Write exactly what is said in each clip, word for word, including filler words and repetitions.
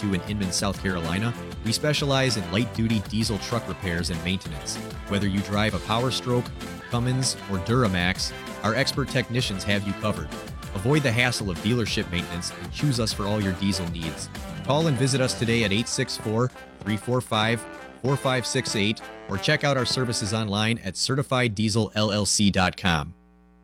to in Inman, South Carolina, we specialize in light-duty diesel truck repairs and maintenance. Whether you drive a Power Stroke, Cummins, or Duramax, our expert technicians have you covered. Avoid the hassle of dealership maintenance and choose us for all your diesel needs. Call and visit us today at eight six four, three four five, four five six eight or check out our services online at certified diesel L L C dot com.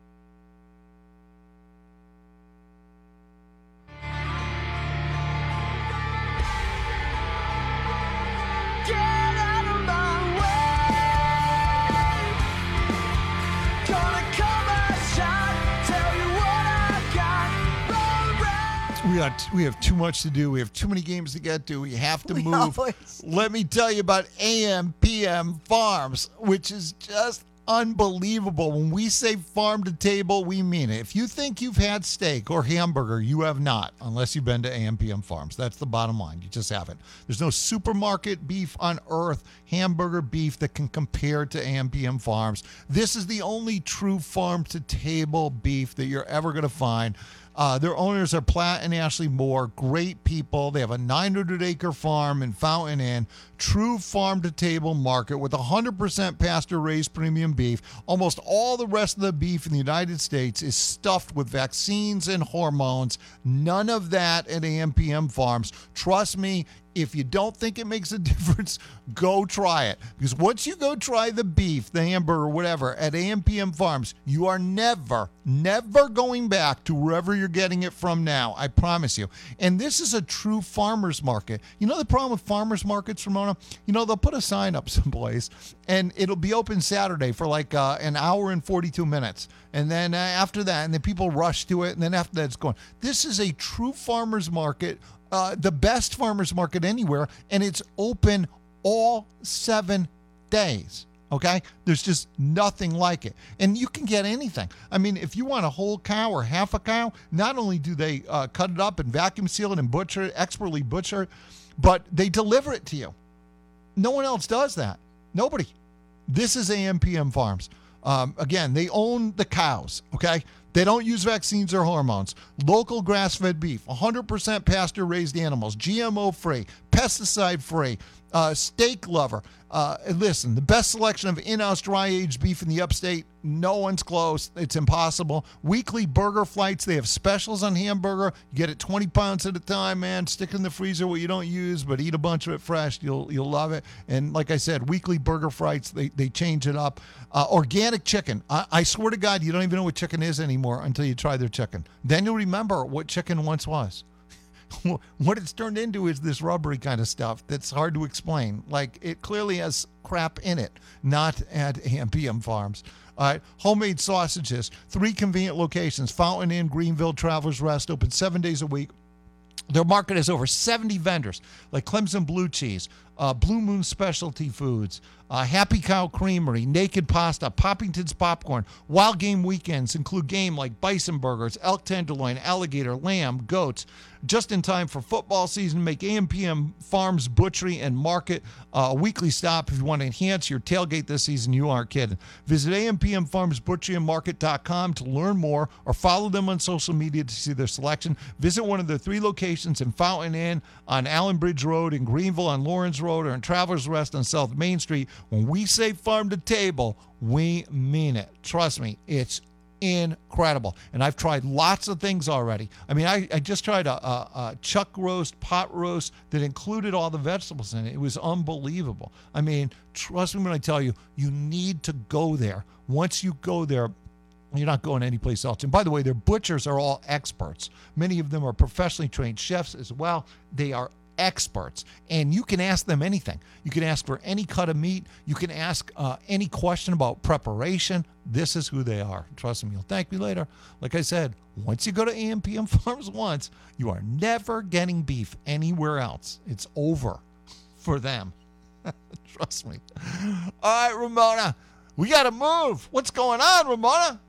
We got we have too much to do. We have too many games to get to. We have to We move. always- Let me tell you about A M P M Farms, which is just unbelievable. When we say farm to table, we mean it. If you think you've had steak or hamburger, you have not, unless you've been to A M P M Farms. That's the bottom line. You just haven't. There's no supermarket beef on earth, hamburger beef, that can compare to A M P M Farms. This is the only true farm to table beef that you're ever going to find. Uh, their owners are Platt and Ashley Moore, great people. They have a nine hundred acre farm in Fountain Inn, true farm-to-table market with one hundred percent pasture-raised premium beef. Almost all the rest of the beef in the United States is stuffed with vaccines and hormones. None of that at A M P M Farms. Trust me, if you don't think it makes a difference, go try it. Because once you go try the beef, the hamburger, whatever, at A M P M Farms, you are never, never going back to wherever you're getting it from now. I promise you. And this is a true farmer's market. You know the problem with farmer's markets, Ramona? You know, they'll put a sign up someplace, and it'll be open Saturday for like uh, an hour and forty-two minutes. And then uh, after that, and then people rush to it, and then after that, it's gone. This is a true farmer's market. Uh, the best farmer's market anywhere, and it's open all seven days. Okay? There's just nothing like it. And you can get anything. I mean, if you want a whole cow or half a cow, not only do they uh, cut it up and vacuum seal it and butcher it, expertly butcher it, but they deliver it to you. No one else does that. Nobody. This is A M P M Farms. Um, again, they own the cows, okay? They don't use vaccines or hormones. Local grass-fed beef, one hundred percent pasture-raised animals, G M O-free, pesticide-free, uh, steak lover. Uh, listen, the best selection of in-house dry-aged beef in the upstate. No one's close. It's impossible. Weekly burger flights. They have specials on hamburger. You get it twenty pounds at a time, man. Stick it in the freezer what you don't use, but eat a bunch of it fresh. You'll you'll love it. And like I said, weekly burger flights. They they change it up. Uh, organic chicken. I, I swear to God, you don't even know what chicken is anymore until you try their chicken. Then you'll remember what chicken once was. What it's turned into is this rubbery kind of stuff that's hard to explain. Like, it clearly has crap in it, not at A M P M Farms. All right, homemade sausages, three convenient locations, Fountain Inn, Greenville, Travelers Rest, open seven days a week. Their market has over seventy vendors, like Clemson Blue Cheese, uh, Blue Moon Specialty Foods, uh, Happy Cow Creamery, Naked Pasta, Poppington's Popcorn. Wild Game weekends include game like bison burgers, elk tenderloin, alligator, lamb, goats. Just in time for football season, make A M P M Farms Butchery and Market uh, a weekly stop if you want to enhance your tailgate this season. You aren't kidding. Visit A M P M Farms Butchery and Market dot com to learn more, or follow them on social media to see their selection. Visit one of their three locations in Fountain Inn, on Allen Bridge Road, in Greenville on Lawrence Road, or in Travelers Rest on South Main Street. When we say farm to table, we mean it. Trust me, it's incredible. And I've tried lots of things already. I mean, I, I just tried a, a, a chuck roast, pot roast that included all the vegetables in it. It was unbelievable. I mean, trust me when I tell you, you need to go there. Once you go there, you're not going anyplace else. And by the way, their butchers are all experts. Many of them are professionally trained chefs as well. They are experts, and you can ask them anything. You can ask for any cut of meat. You can ask uh, any question about preparation. This is who they are. Trust me, you'll thank me later. Like I said, once you go to A M P M Farms once, you are never getting beef anywhere else. It's over for them. Trust me. All right, Ramona, we got to move. What's going on, Ramona?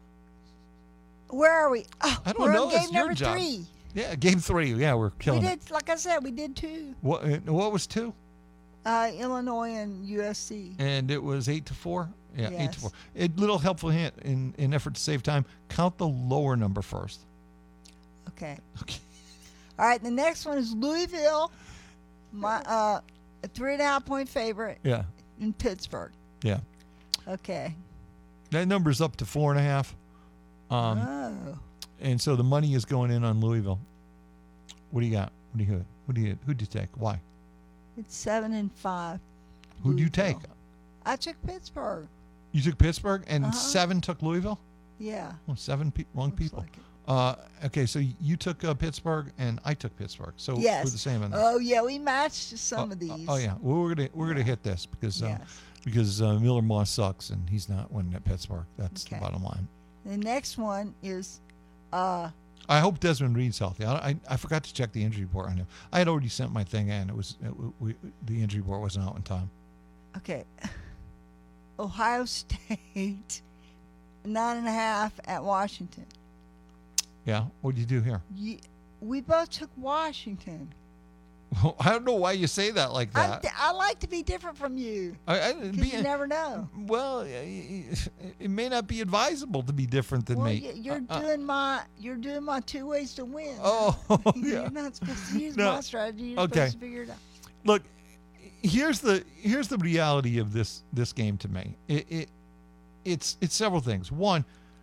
Where are we? Oh, I don't we're know. on It's game your number job. three. Yeah, game three. Yeah, we're We killing it. did, like I said, we did two. What, uh, what was two? Uh, Illinois and U S C. And it was eight to four? Yeah, eight to Yes. four. A little helpful hint in an effort to save time. Count the lower number first. Okay. Okay. All right, the next one is Louisville My uh, a three and a half point favorite Yeah. in Pittsburgh. Yeah. Okay. That number's up to four and a half. Um, oh. and so the money is going in on Louisville. What do you got? What do you Who do you who do you take? Why? It's seven and five. Who do you take? Louisville. I took Pittsburgh. You took Pittsburgh, and Uh-huh. seven took Louisville. Yeah. Well, seven pe- wrong Looks people. like it. Uh, okay, so you took uh, Pittsburgh, and I took Pittsburgh. So Yes. we're the same in that. Oh yeah, we matched some Oh, of these. Oh yeah, well, we're gonna we're gonna Yeah. hit this because uh, Yes. because uh, Miller Moss sucks, and he's not winning at Pittsburgh. That's Okay. the bottom line. The next one is, uh, I hope Desmond Reed's healthy. I, I I forgot to check the injury report on him. I had already sent my thing in. It was it, we, the injury report wasn't out in time. okay, Ohio State, nine and a half at Washington. Yeah, what did you do here? You, we both took Washington. Well, I don't know why you say that like I'm that. th- I like to be different from you I, I, because be- you never know. well, it, it may not be advisable to be different than Well, me. y- you're Uh, uh, doing my you're doing my two ways to win. Oh, You're yeah. not supposed to use No. my strategy. You're Okay. supposed to figure it out. Look, here's the here's the reality of this this game to me. It, it it's it's several things. One,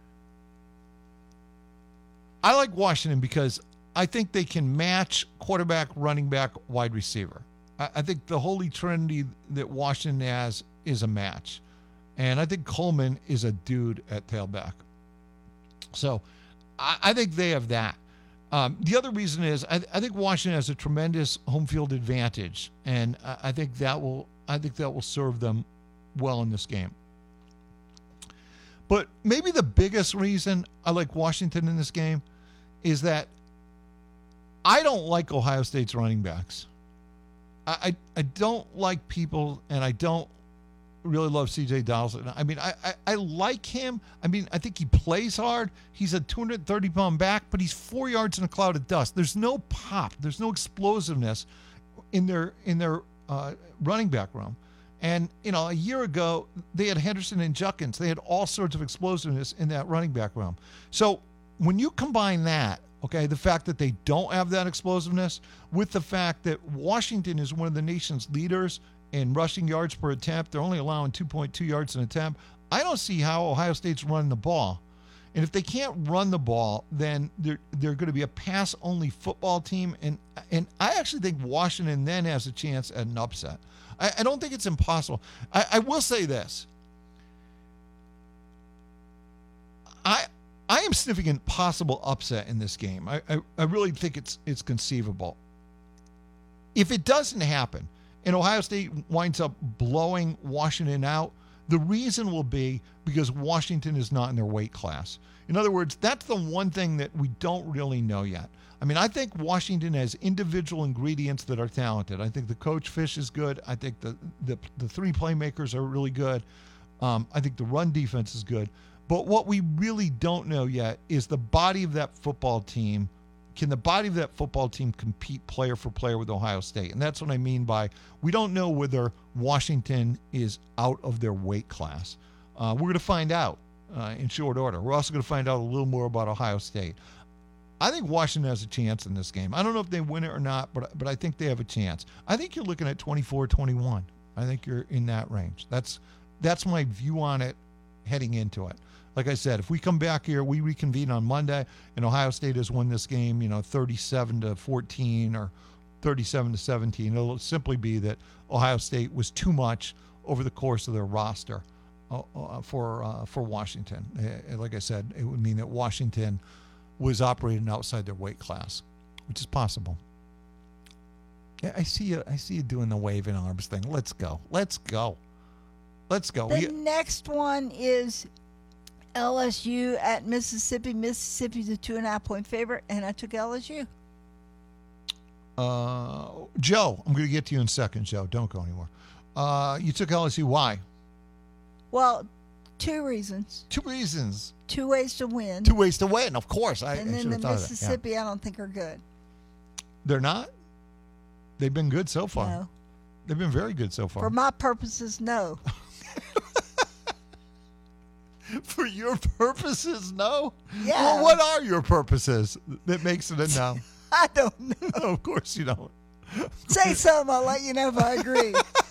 I like Washington because I think they can match quarterback, running back, wide receiver. I, I think the holy trinity that Washington has is a match, and I think Coleman is a dude at tailback. So, I, I think they have that. Um, the other reason is I, I think Washington has a tremendous home field advantage, and I, I think that will I think that will serve them well in this game. But maybe the biggest reason I like Washington in this game is that I don't like Ohio State's running backs. I I, I don't like people, and I don't really love C J Donaldson. I mean, I, I, I like him. I mean, I think he plays hard. He's a two hundred thirty pound back, but he's four yards in a cloud of dust. There's no pop. There's no explosiveness in their in their uh, running back room. And, you know, a year ago, they had Henderson and Juckins. They had all sorts of explosiveness in that running back room. So when you combine that, okay, the fact that they don't have that explosiveness with the fact that Washington is one of the nation's leaders in rushing yards per attempt, they're only allowing two point two yards an attempt. I don't see how Ohio State's running the ball. And if they can't run the ball, then they're they're going to be a pass-only football team. And and I actually think Washington then has a chance at an upset. I, I don't think it's impossible. I, I will say this. I I am sniffing a possible upset in this game. I, I, I really think it's it's conceivable. If it doesn't happen, and Ohio State winds up blowing Washington out, the reason will be because Washington is not in their weight class. In other words, that's the one thing that we don't really know yet. I mean, I think Washington has individual ingredients that are talented. I think the coach Fish is good. I think the the, the three playmakers are really good. Um, I think the run defense is good. But what we really don't know yet is the body of that football team. Can the body of that football team compete player for player with Ohio State? And that's what I mean by we don't know whether Washington is out of their weight class. Uh, we're going to find out uh, in short order. We're also going to find out a little more about Ohio State. I think Washington has a chance in this game. I don't know if they win it or not, but but I think they have a chance. I think you're looking at twenty-four twenty-one. I think you're in that range. That's that's my view on it heading into it. Like I said, if we come back here, we reconvene on Monday, and Ohio State has won this game, you know, thirty-seven to fourteen or thirty-seven to seventeen. It'll simply be that Ohio State was too much over the course of their roster uh, uh, for uh, for Washington. Uh, like I said, it would mean that Washington was operating outside their weight class, which is possible. Yeah, I see you. I see you doing the waving arms thing. Let's go. Let's go. Let's go. The We, next one is L S U at Mississippi. Mississippi's a two and a half point favorite, and I took L S U. uh, Joe, I'm going to get to you in a second, Joe. Don't go anywhere. Uh, you took L S U. Why? Well, two reasons, Two reasons. two ways to win, Two ways to win. Of course. I, and I then should the have thought of that. Yeah. Mississippi I don't think are good. They're not? They've been good so far. No, They've been very good so far. for my purposes, no. For your purposes, no? Yeah. Well, what are your purposes that makes it a no? I don't know. Of course you don't. Say something. I'll let you know if I agree.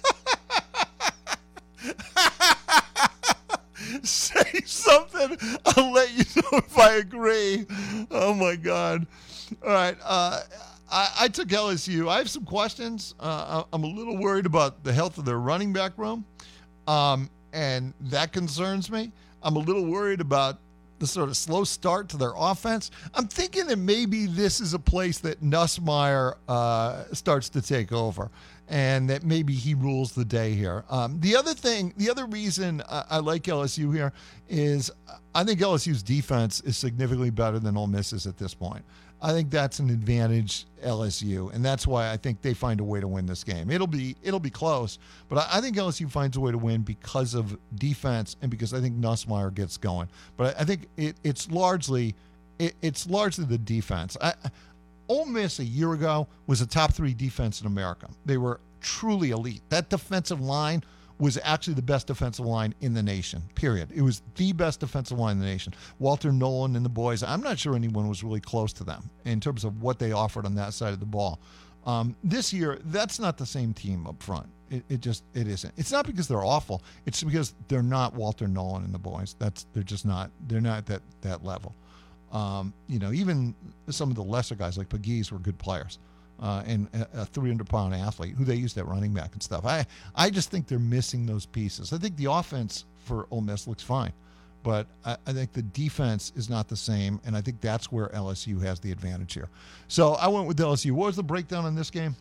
Say something. I'll let you know if I agree. Oh, my God. All right. Uh, I, I took L S U. I have some questions. Uh, I'm a little worried about the health of their running back room, um, and that concerns me. I'm a little worried about the sort of slow start to their offense. I'm thinking that maybe this is a place that Nussmeier uh, starts to take over, and that maybe he rules the day here. Um, the other thing, the other reason I, I like L S U here is I think L S U's defense is significantly better than Ole Miss's at this point. I think that's an advantage L S U, and that's why I think they find a way to win this game. It'll be it'll be close, but I, I think L S U finds a way to win because of defense and because I think Nussmeier gets going. But I, I think it, it's largely it, it's largely the defense. I, Ole Miss a year ago was a top three defense in America. They were truly elite. That defensive line was actually the best defensive line in the nation, period. It was the best defensive line in the nation. Walter Nolan and the boys, I'm not sure anyone was really close to them in terms of what they offered on that side of the ball. Um, this year, that's not the same team up front. It, it just, it isn't. It's not because they're awful. It's because they're not Walter Nolan and the boys. That's, they're just not, they're not at that, that level. Um, you know, even some of the lesser guys like Pegues were good players. Uh, and a three hundred pound athlete who they used at running back and stuff. I, I just think they're missing those pieces. I think the offense for Ole Miss looks fine, but I, I think the defense is not the same, and I think that's where L S U has the advantage here. So I went with L S U. What was the breakdown on this game?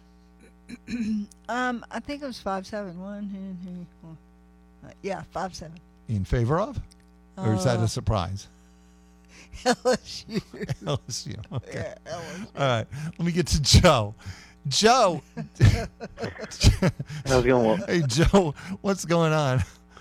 um, I think it was five seven. One, uh, yeah, five seven. In favor of? Or is that Uh, a surprise? L S U. L S U. Okay. Yeah, L S U. All right. Let me get to Joe. Joe. How's it going, Walt? Hey, Joe. What's going on?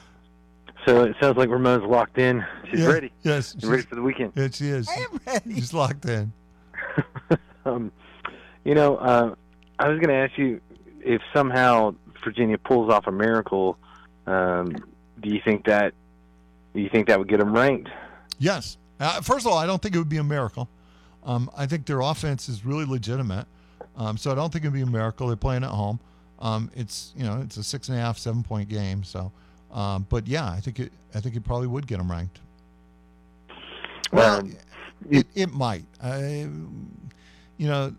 So it sounds like Ramon's locked in. She's Yeah, ready. Yes. She's ready for the weekend. Yeah, she is. I am ready. She's locked in. um, you know, uh, I was going to ask you if somehow Virginia pulls off a miracle. Um, do you think that? Do you think that would get them ranked? Yes. Uh, first of all, I don't think it would be a miracle. Um, I think their offense is really legitimate. Um, so I don't think it would be a miracle. They're playing at home. Um, it's you know it's a six and a half, seven point game. So, um, but yeah, I think it. I think it probably would get them ranked. Well, Um, it it might. I, you know,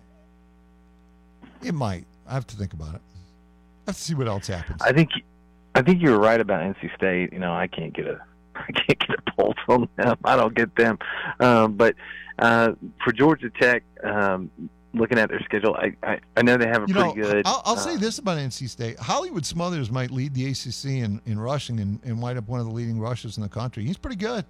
it might. I have to think about it. I have to see what else happens. I think I think you were right about N C State. You know, I can't get a I can't get a pulse on them. I don't get them. Um, but uh, for Georgia Tech, um, looking at their schedule, I, I, I know they have a You pretty know, good. I'll, I'll uh, say this about N C State: Hollywood Smothers might lead the A C C in, in rushing and, and wind up one of the leading rushers in the country. He's pretty good.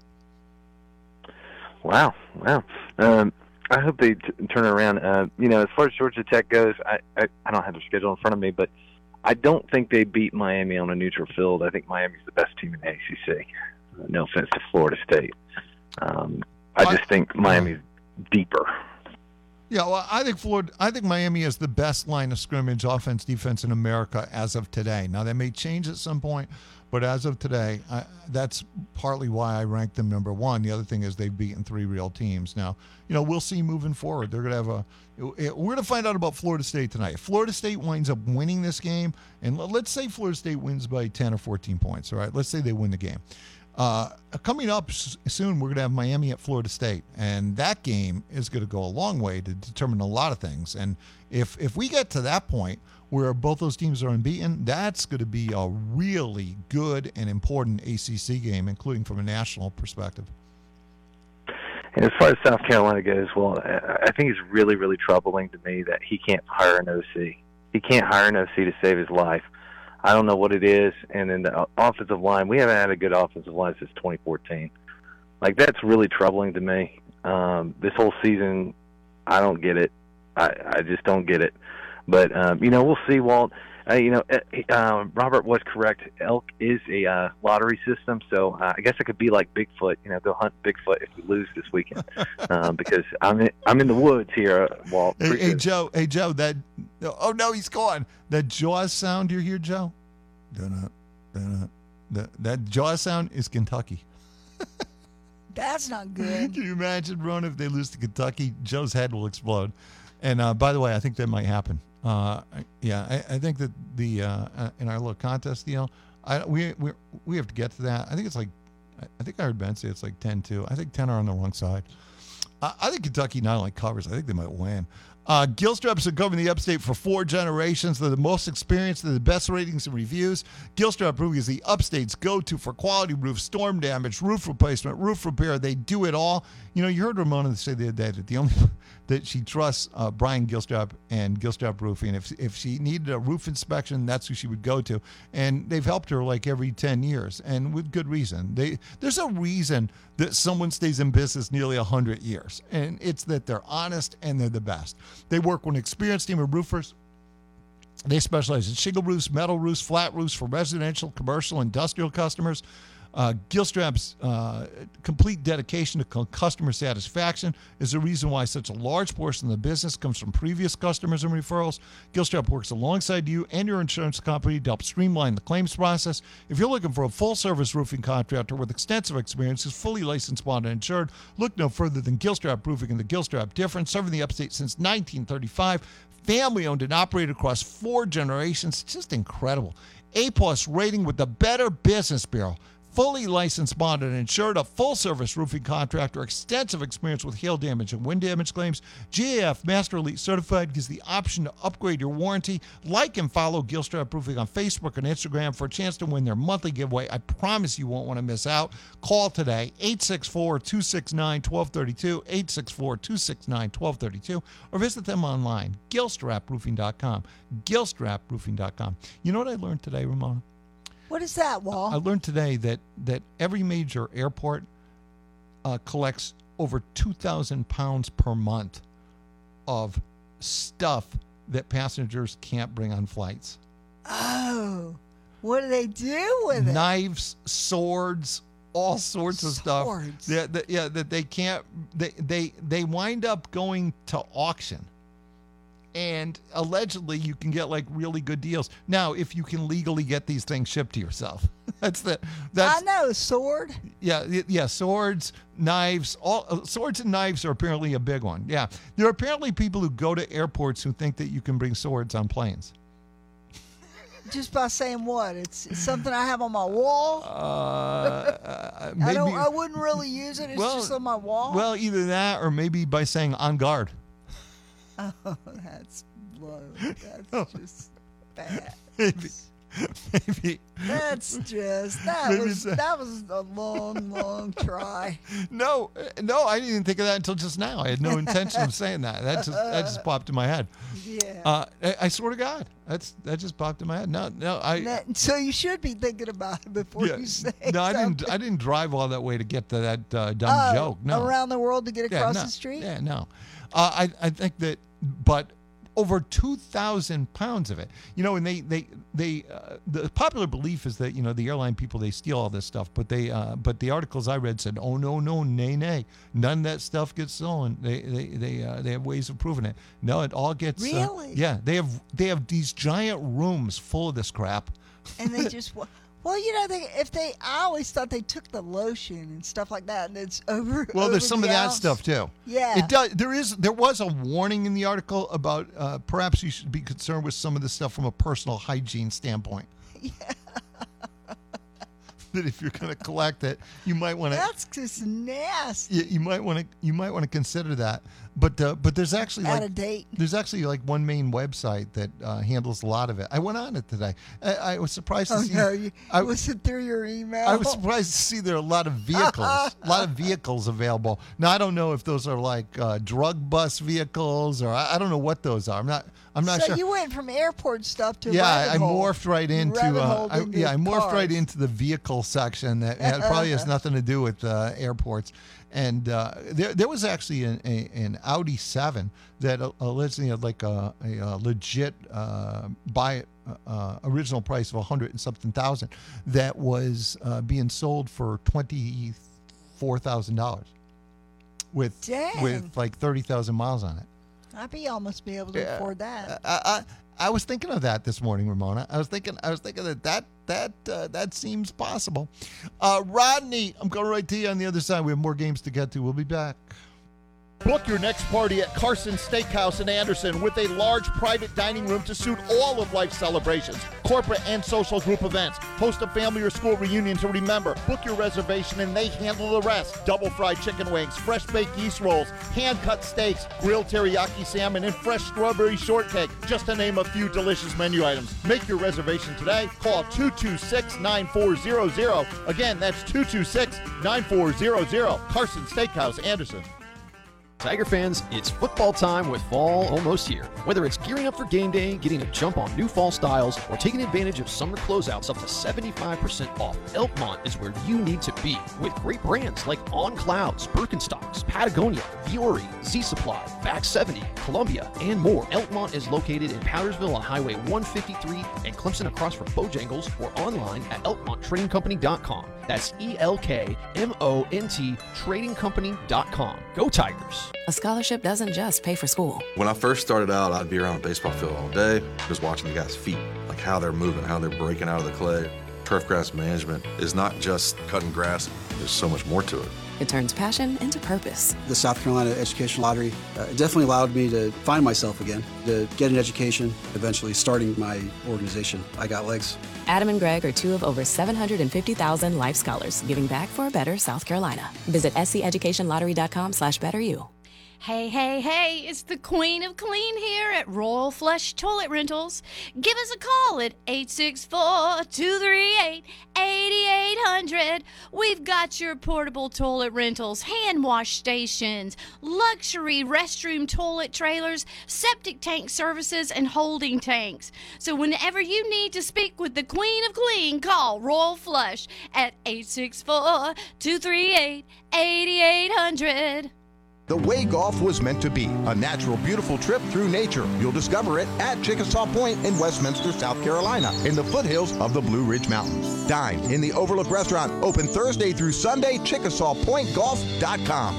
Wow, wow. Um, I hope they t- turn it around. Uh, you know, as far as Georgia Tech goes, I, I, I don't have their schedule in front of me, but I don't think they beat Miami on a neutral field. I think Miami's the best team in the A C C. Uh, no offense to Florida State. Um, I I- just think Miami's deeper. Yeah, well, I think Florida. I think Miami is the best line of scrimmage, offense, defense in America as of today. Now that may change at some point, but as of today, I, that's partly why I ranked them number one. The other thing is they've beaten three real teams. Now, you know, we'll see moving forward. They're going to have a. We're going to find out about Florida State tonight. If Florida State winds up winning this game, and let's say Florida State wins by ten or fourteen points. All right, let's say they win the game. Uh, coming up s- soon, we're going to have Miami at Florida State, and that game is going to go a long way to determine a lot of things. And if if we get to that point where both those teams are unbeaten, that's going to be a really good and important A C C game, including from a national perspective. And as far as South Carolina goes, well, I I think it's really, really troubling to me that he can't hire an O C. He can't hire an O C to save his life. I don't know what it is. And then the offensive line, we haven't had a good offensive line since twenty fourteen. Like, that's really troubling to me. Um, this whole season, I don't get it. I, I just don't get it. But, um, you know, we'll see, Walt. Uh, you know, uh, Robert was correct. Elk is a uh, lottery system, so uh, I guess it could be like Bigfoot. You know, go hunt Bigfoot if we lose this weekend, um, because I'm in, I'm in the woods here, Walt. Hey, Appreciate hey it. Joe, hey Joe, that oh no, he's gone. That Jaws sound you hear, Joe? Dun-dun, dun-dun. That that Jaws sound is Kentucky. That's not good. Can you imagine, Ron, if they lose to Kentucky? Joe's head will explode. And uh, by the way, I think that might happen. Uh, yeah, I, I think that the uh, uh, in our little contest deal, I we we we have to get to that. I think it's like, I think I heard Ben say it's like ten two. I think ten are on the wrong side. Uh, I think Kentucky not only covers, I think they might win. Uh, Gilstrap's been covering the upstate for four generations. They're the most experienced. They're the best ratings and reviews. Gilstrap Roofing is the upstate's go-to for quality roofs, storm damage, roof replacement, roof repair. They do it all. You know, you heard Ramona say the other day that the only that she trusts uh, Brian Gilstrap and Gilstrap Roofing. If if she needed a roof inspection, that's who she would go to. And they've helped her like every ten years, and with good reason. They there's a reason that someone stays in business nearly one hundred years, and it's that they're honest and they're the best. They work with an experienced team of roofers. They specialize in shingle roofs, metal roofs, flat roofs for residential, commercial, industrial customers. Uh, Gilstrap's uh, complete dedication to customer satisfaction is the reason why such a large portion of the business comes from previous customers and referrals. Gilstrap works alongside you and your insurance company to help streamline the claims process. If you're looking for a full-service roofing contractor with extensive experience who's fully licensed, bonded, and insured, look no further than Gilstrap Roofing and the Gilstrap Difference, serving the upstate since nineteen thirty-five. Family-owned and operated across four generations. It's just incredible. A-plus rating with the Better Business Bureau. Fully licensed, bonded, and insured, a full-service roofing contractor, extensive experience with hail damage and wind damage claims. G A F Master Elite Certified gives the option to upgrade your warranty. Like and follow Gilstrap Roofing on Facebook and Instagram for a chance to win their monthly giveaway. I promise you won't want to miss out. Call today, eight six four, two six nine, one two three two, eight six four, two six nine, one two three two, or visit them online, gilstrap roofing dot com, gilstrap roofing dot com. You know what I learned today, Ramona? What is that, Wall? I learned today that, that every major airport uh, collects over two thousand pounds per month of stuff that passengers can't bring on flights. Oh, what do they do with it? Knives, swords, all sorts of stuff. Swords. That, that, yeah, that they can't, they, they, they wind up going to auction. And allegedly, you can get like really good deals. Now, if you can legally get these things shipped to yourself, that's the that's I know, sword. yeah y- yeah swords, knives, all uh, swords and knives are apparently a big one. Yeah, there are apparently people who go to airports who think that you can bring swords on planes. Just by saying what? It's, it's something I have on my wall. Uh, maybe, I don't. I wouldn't really use it. It's well, just on my wall. Well, either that or maybe by saying "on guard." Oh, that's low. That's just bad. Maybe, maybe. That's just that Maybe was it's a- that was a long, long try. No, uh, no, I didn't even think of that until just now. I had no intention of saying that. That just that just popped in my head. Yeah. Uh, I, I swear to God, that's that just popped in my head. No, no, I. That- so you should be thinking about it before yeah, you say. no, I something. didn't. I didn't drive all that way to get to that uh, dumb Oh, joke. No, around the world to get Yeah, across no, the street. Yeah, no. Uh, I I think that, but over two thousand pounds of it. You know, and they they they uh, the popular belief is that you know the airline people they steal all this stuff, but they uh, but the articles I read said, oh no no nay nay, none of that stuff gets stolen. They they they uh, they have ways of proving it. No, it all gets uh, Really? yeah. They have they have these giant rooms full of this crap. And they just wa- well, you know, they if they I always thought they took the lotion and stuff like that, and it's over. Well, over there's some the of that ounce. stuff too. Yeah. It does. There is. There was a warning in the article about uh, perhaps you should be concerned with some of this stuff from a personal hygiene standpoint. Yeah. That if you're going to collect it, you might want to. That's just nasty. You, you might want to. You might want to consider that. But uh, but there's actually Out like of date. there's actually like one main website that uh, handles a lot of it. I went on it today. I, I was surprised to Oh see. no! You, I, was it through your email? I was surprised to see there are a lot of vehicles, a lot of vehicles available. Now I don't know if those are like uh, drug bus vehicles or I, I don't know what those are. I'm not. I'm not so sure. you went from airport stuff to yeah, rabbit I, I hole. morphed right into. Rabbit Uh, hole I, into yeah, I morphed right cars. into the vehicle section that yeah, it probably has nothing to do with uh, airports. And uh, there, there was actually an, a, an Audi seven that uh, allegedly had like a, a, a legit uh, buy uh, original price of a hundred and something thousand that was uh, being sold for twenty four thousand dollars with Dang. with like thirty thousand miles on it. I'd be almost be able to Yeah. afford that. I, I I was thinking of that this morning, Ramona. I was thinking I was thinking that that that uh, that seems possible. Uh, Rodney, I'm going right to you on the other side. We have more games to get to. We'll be back. Book your next party at Carson Steakhouse in Anderson with a large private dining room to suit all of life's celebrations, corporate and social group events. Host a family or school reunion to remember. Book your reservation and they handle the rest. Double fried chicken wings, fresh baked yeast rolls, hand-cut steaks, grilled teriyaki salmon, and fresh strawberry shortcake, just to name a few delicious menu items. Make your reservation today. Call two two six, nine four zero zero. Again, that's two two six, nine four zero zero. Carson Steakhouse, Anderson. Tiger fans, it's football time with fall almost here. Whether it's gearing up for game day, getting a jump on new fall styles, or taking advantage of summer closeouts up to seventy-five percent off, Elkmont is where you need to be. With great brands like On Clouds, Birkenstocks, Patagonia, Fiore, Z-Supply, Back seventy, Columbia, and more. Elkmont is located in Powdersville on Highway one fifty-three and Clemson across from Bojangles, or online at elkmont trading company dot com. That's E L K M O N T trading company dot com. Go Tigers! A scholarship doesn't just pay for school. When I first started out, I'd be around a baseball field all day, just watching the guys' feet, like how they're moving, how they're breaking out of the clay. Turf grass management is not just cutting grass. There's so much more to it. It turns passion into purpose. The South Carolina Education Lottery uh, definitely allowed me to find myself again, to get an education, eventually starting my organization, I Got Legs. Adam and Greg are two of over seven hundred fifty thousand life scholars giving back for a better South Carolina. Visit s c education lottery dot com slash better you. Hey, hey, hey, it's the Queen of Clean here at Royal Flush Toilet Rentals. Give us a call at eight six four, two three eight, eight eight zero zero. We've got your portable toilet rentals, hand wash stations, luxury restroom toilet trailers, septic tank services, and holding tanks. So whenever you need to speak with the Queen of Clean, call Royal Flush at eight six four, two three eight, eight eight zero zero. The way golf was meant to be, a natural, beautiful trip through nature. You'll discover it at Chickasaw Point in Westminster, South Carolina, in the foothills of the Blue Ridge Mountains. Dine in the Overlook Restaurant, open Thursday through Sunday, chickasaw point golf dot com.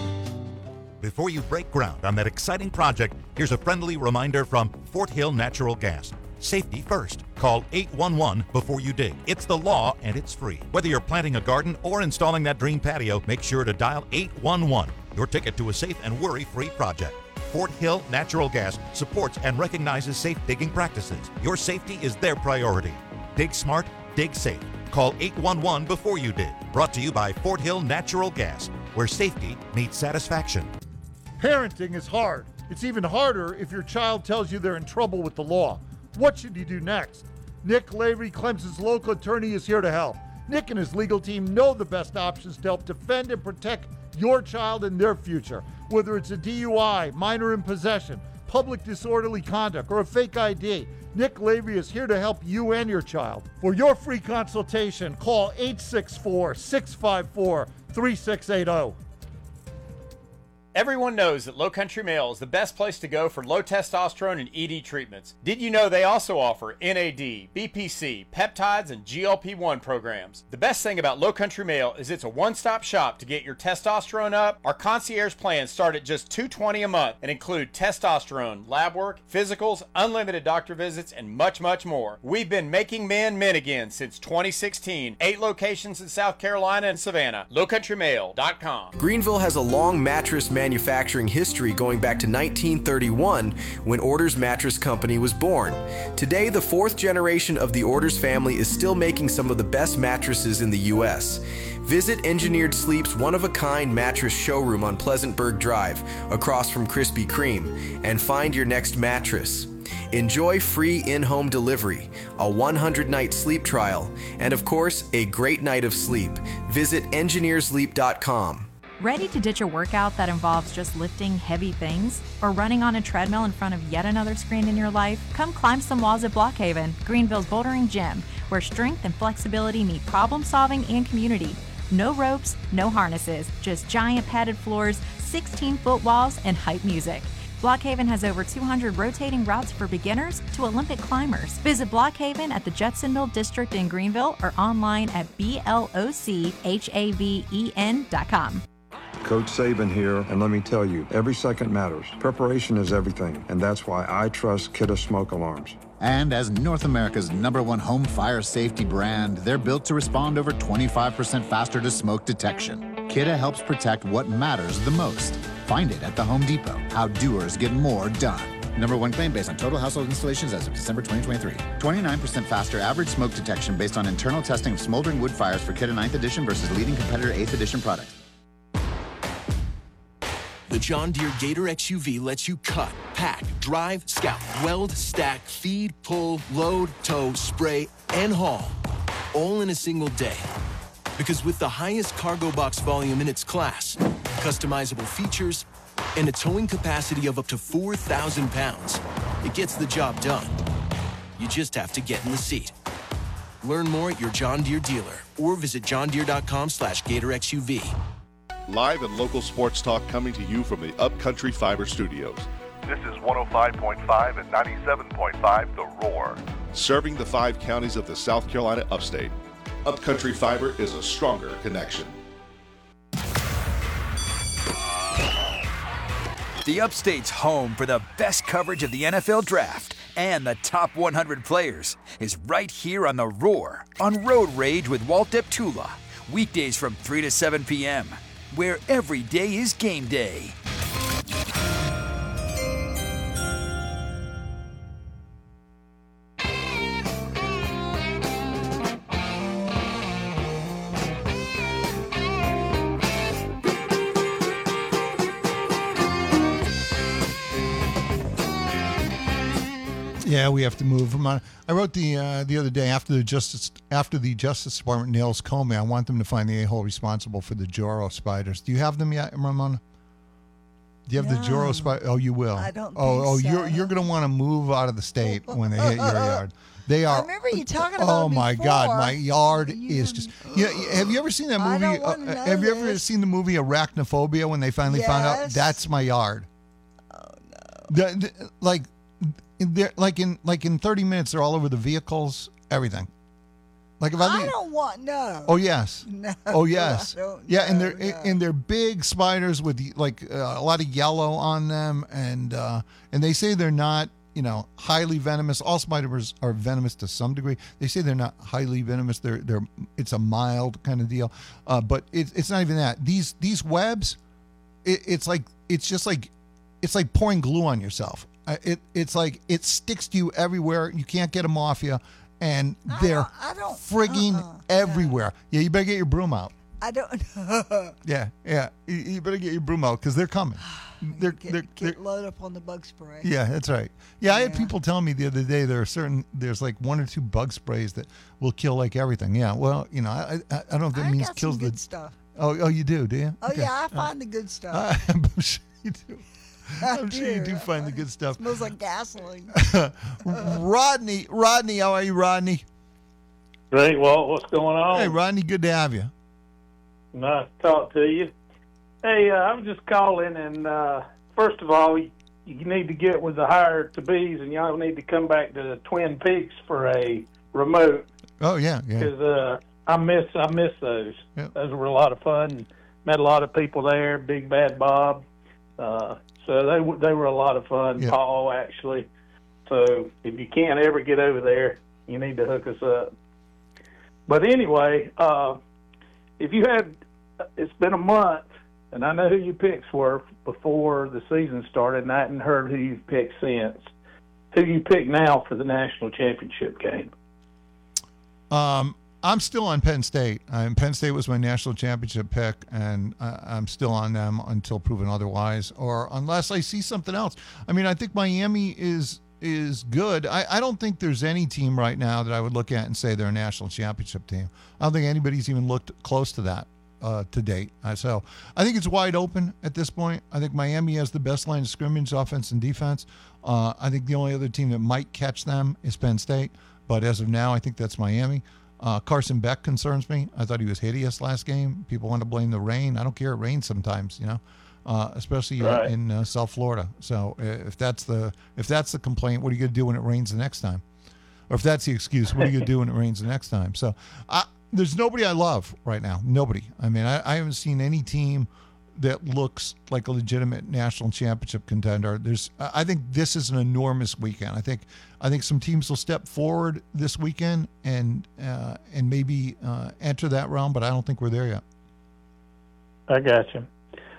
Before you break ground on that exciting project, here's a friendly reminder from Fort Hill Natural Gas. Safety first. Call eight one one before you dig. It's the law and it's free. Whether you're planting a garden or installing that dream patio, make sure to dial eight one one. Your ticket to a safe and worry-free project. Fort Hill Natural Gas supports and recognizes safe digging practices. Your safety is their priority. Dig smart, dig safe. Call eight one one before you dig. Brought to you by Fort Hill Natural Gas, where safety meets satisfaction. Parenting is hard. It's even harder if your child tells you they're in trouble with the law. What should you do next? Nick Lavery, Clemson's local attorney, is here to help. Nick and his legal team know the best options to help defend and protect your child and their future. Whether it's a D U I, minor in possession, public disorderly conduct, or a fake I D, Nick Lavery is here to help you and your child. For your free consultation, call eight six four, six five four, three six eight zero. Everyone knows that Low Country Male is the best place to go for low testosterone and E D treatments. Did you know they also offer N A D, B P C, peptides, and G L P one programs? The best thing about Low Country Male is it's a one-stop shop to get your testosterone up. Our concierge plans start at just two hundred twenty dollars a month and include testosterone, lab work, physicals, unlimited doctor visits, and much, much more. We've been making men men again since twenty sixteen. Eight locations in South Carolina and Savannah. low country male dot com. Greenville has a long mattress manufacturing history going back to nineteen thirty-one when Orders Mattress Company was born. Today, the fourth generation of the Orders family is still making some of the best mattresses in the U S. Visit Engineered Sleep's one-of-a-kind mattress showroom on Pleasantburg Drive, across from Krispy Kreme, and find your next mattress. Enjoy free in-home delivery, a one hundred night sleep trial, and of course, a great night of sleep. Visit engineer sleep dot com. Ready to ditch a workout that involves just lifting heavy things or running on a treadmill in front of yet another screen in your life? Come climb some walls at Blockhaven, Greenville's bouldering gym, where strength and flexibility meet problem solving and community. No ropes, no harnesses, just giant padded floors, sixteen foot walls, and hype music. Blockhaven has over two hundred rotating routes for beginners to Olympic climbers. Visit Blockhaven at the Judsonville District in Greenville or online at B L O C H A V E N dot com. Coach Saban here, and let me tell you, every second matters. Preparation is everything, and that's why I trust Kidde Smoke Alarms. And as North America's number one home fire safety brand, they're built to respond over twenty-five percent faster to smoke detection. Kidde helps protect what matters the most. Find it at the Home Depot. How doers get more done. Number one claim based on total household installations as of December twenty twenty-three. twenty-nine percent faster average smoke detection based on internal testing of smoldering wood fires for Kidde ninth Edition versus leading competitor eighth Edition products. The John Deere Gator X U V lets you cut, pack, drive, scout, weld, stack, feed, pull, load, tow, spray, and haul, all in a single day. Because with the highest cargo box volume in its class, customizable features, and a towing capacity of up to four thousand pounds, it gets the job done. You just have to get in the seat. Learn more at your John Deere dealer or visit johndeere.com slash Gator X U V. Live and local sports talk coming to you from the Upcountry Fiber Studios. This is one oh five point five and ninety-seven point five The Roar. Serving the five counties of the South Carolina upstate. Upcountry Fiber is a stronger connection. The Upstate's home for the best coverage of the N F L Draft and the top one hundred players is right here on The Roar on Road Rage with Walt Deptula. Weekdays from three to seven p.m., where every day is game day. Yeah, we have to move them on. I wrote the uh, the other day after the Justice after the Justice Department nails Comey, I want them to find the a-hole responsible for the Joro spiders. Do you have them yet, Ramona? Do you have No. the Joro spider? Oh, you will. I don't Oh, think oh, so. you're you're gonna want to move out of the state when they hit your yard. They are. I remember you talking about Oh it my God, before. my yard is just. You know, have you ever seen that I movie? don't wanna uh, know have you ever this. seen the movie Arachnophobia when they finally found out Yes. that's my yard? Oh no! like, they're like in like in thirty minutes, they're all over the vehicles, everything. Like if I, I leave- don't want no. Oh yes. No. Oh yes. I don't- Yeah, and no, they're no. and they're big spiders with like uh, a lot of yellow on them, and uh, and they say they're not, you know, highly venomous. All spiders are venomous to some degree. They say they're not highly venomous. They're they're it's a mild kind of deal. Uh, but it, it's not even that. These these webs, it, it's like it's just like it's like pouring glue on yourself. Uh, It it's like it sticks to you everywhere. You can't get them off you. And they're I don't- frigging uh-uh, everywhere. Yeah, you better get your broom out. I don't. Yeah, yeah. You, you better get your broom out because they're coming. They're, get, they're, they're, get load up on the bug spray. yeah, that's right. Yeah, I had people tell me the other day there are certain, there's like one or two bug sprays that will kill like everything. Yeah, well, you know, I I, I don't know if that I means got kills some good the stuff. Oh, oh, you do, do you? Oh Okay. yeah, I All find right. the good stuff. Uh, I'm sure you do. I I'm sure you do. do find the good stuff. Smells like gasoline. Rodney, Rodney, how are you, Rodney? Great, Walt. What's going on? Hey, Rodney, good to have you. Nice to talk to you. Hey, uh, I'm just calling, and uh, first of all, you, you need to get with the higher to bees, and y'all need to come back to the Twin Peaks for a remote Oh yeah, yeah. because uh, I miss I miss those. Yep. Those were a lot of fun. Met a lot of people there. Big Bad Bob. Uh, so they w- they were a lot of fun. Yep. Paul actually. So if you can't ever get over there, you need to hook us up. But anyway, uh, if you had, it's been a month, and I know who your picks were before the season started, and I hadn't heard who you've picked since. Who you pick now for the national championship game? Um, I'm still on Penn State. Um, Penn State was my national championship pick, and I, I'm still on them until proven otherwise, or unless I see something else. I mean, I think Miami is is good. I, I don't think there's any team right now that I would look at and say they're a national championship team. I don't think anybody's even looked close to that uh, to date. Uh, so I think it's wide open at this point. I think Miami has the best line of scrimmage, offense and defense. Uh, I think the only other team that might catch them is Penn State, but as of now, I think that's Miami. Uh, Carson Beck concerns me. I thought he was hideous last game. People want to blame the rain. I don't care. It rains sometimes, you know. Uh, especially uh, Right. in uh, South Florida. So uh, if that's the if that's the complaint, what are you going to do when it rains the next time? Or if that's the excuse, what are you going to do when it rains the next time? So I, there's nobody I love right now. Nobody. I mean, I, I haven't seen any team that looks like a legitimate national championship contender. There's, I I think this is an enormous weekend. I think I think some teams will step forward this weekend and uh, and maybe uh, enter that realm, but I don't think we're there yet. I got you.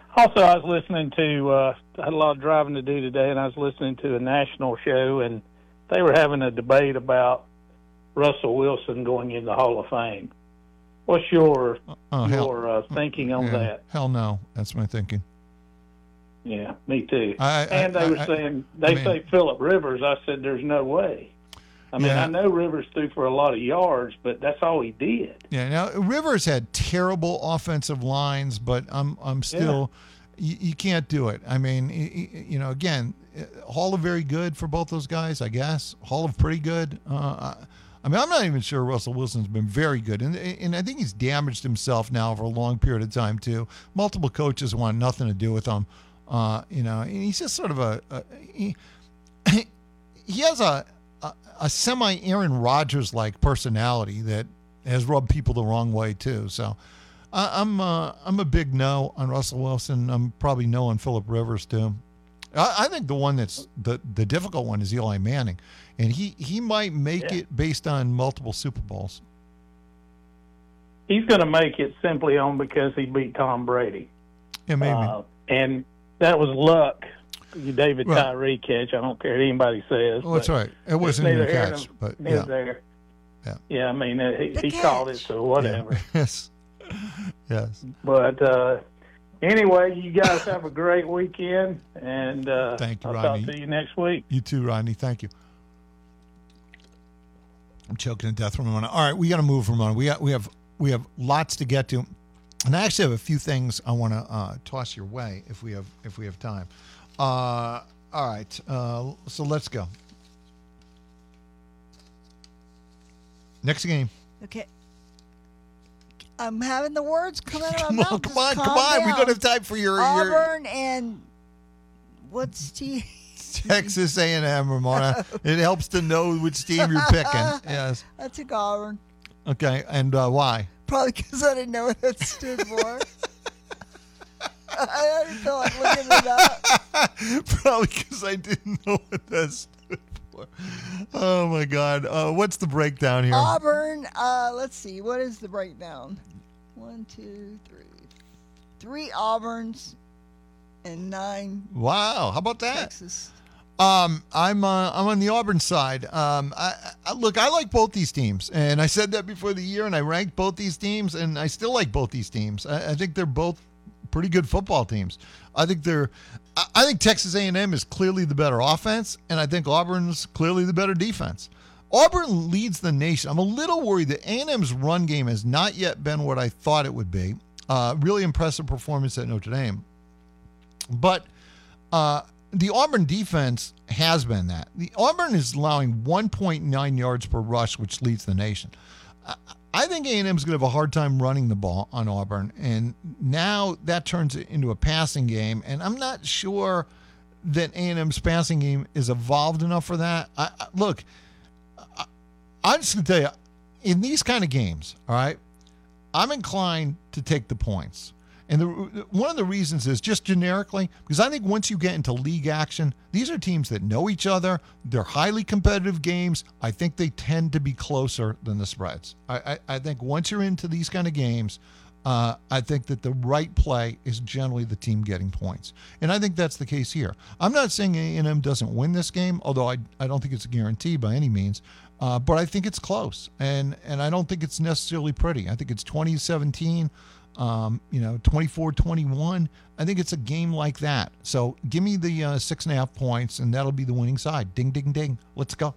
Also, I was listening to, uh, I had a lot of driving to do today, and I was listening to a national show, and they were having a debate about Russell Wilson going in the Hall of Fame. What's your Oh, your hell, uh, thinking on yeah, that? Hell no. That's my thinking. Yeah, me too. I- I- and they I- were I- saying, they I mean- say Phillip Rivers. I said, there's no way. I mean, Yeah. I know Rivers threw for a lot of yards, but that's all he did. Yeah. Now Rivers had terrible offensive lines, but I'm I'm still you, you can't do it. I mean, y- y- you know, again, Hall of very good for both those guys, I guess. Hall of pretty good. Uh, I, I mean, I'm not even sure Russell Wilson's been very good, and and I think he's damaged himself now for a long period of time too. Multiple coaches want nothing to do with him. Uh, you know, and he's just sort of a, a he, he has a. a, a semi Aaron Rodgers like personality that has rubbed people the wrong way too. So uh, I'm uh, I'm a big no on Russell Wilson. I'm probably no on Phillip Rivers too. I, I think the one that's the the difficult one is Eli Manning, and he he might make Yeah. it based on multiple Super Bowls. He's going to make it simply on because he beat Tom Brady. Yeah, maybe. Uh, and that was luck. You David Right. Tyree catch. I don't care what anybody says. Well, that's but right. It wasn't neither even a here catch, nor- but neither yeah. there. Yeah. Yeah, I mean, uh, he, The he called it, so whatever. Yes. Yes. But uh, anyway, you guys have a great weekend, and uh, Thank you, I'll Rodney. talk to you next week. You too, Rodney. Thank you. I'm choking to death from Ramona. All right, we got to move, Ramona. We got we have we have lots to get to, and I actually have a few things I want to uh, toss your way if we have if we have time. Uh, all right, uh, so let's go. Next game. Okay. I'm having the words come out of Come my on, mouth. come Just on, come calm on. We down. don't have time for your- your- Auburn and what's T? Texas A and M, Ramona. It helps to know which team you're picking. Yes. I took Auburn. Okay, and uh, why? Probably because I didn't know what that stood for. I didn't feel like looking it up. Probably because I didn't know what that stood for. Oh my God! Uh, what's the breakdown here? Auburn. Uh, let's see. What is the breakdown? One, two, three. Three Auburns and nine. Wow! How about that? Texas. Um, I'm uh, I'm on the Auburn side. Um, I, I look, I like both these teams, and I said that before the year, and I ranked both these teams, and I still like both these teams. I, I think they're both pretty good football teams. I think they're. I, I think Texas A and M is clearly the better offense, and I think Auburn's clearly the better defense. Auburn leads the nation. I'm a little worried that A and M's run game has not yet been what I thought it would be. Uh, really impressive performance at Notre Dame, but. Uh, The Auburn defense has been that. The Auburn is allowing one point nine yards per rush, which leads the nation. I, I think A and M is going to have a hard time running the ball on Auburn, and now that turns it into a passing game, and I'm not sure that A and M's passing game is evolved enough for that. I, I, look, I, I'm just going to tell you, in these kind of games, all right, I'm inclined to take the points. And the, one of the reasons is just generically, because I think once you get into league action, these are teams that know each other. They're highly competitive games. I think they tend to be closer than the spreads. I, I, I think once you're into these kind of games, uh, I think that the right play is generally the team getting points. And I think that's the case here. I'm not saying A and M doesn't win this game, although I, I don't think it's a guarantee by any means. Uh, but I think it's close. And, and I don't think it's necessarily pretty. I think it's twenty seventeen. Um, you know, twenty-four twenty-one. I think it's a game like that. So give me the uh, six and a half points, and that'll be the winning side. Ding, ding, ding. Let's go.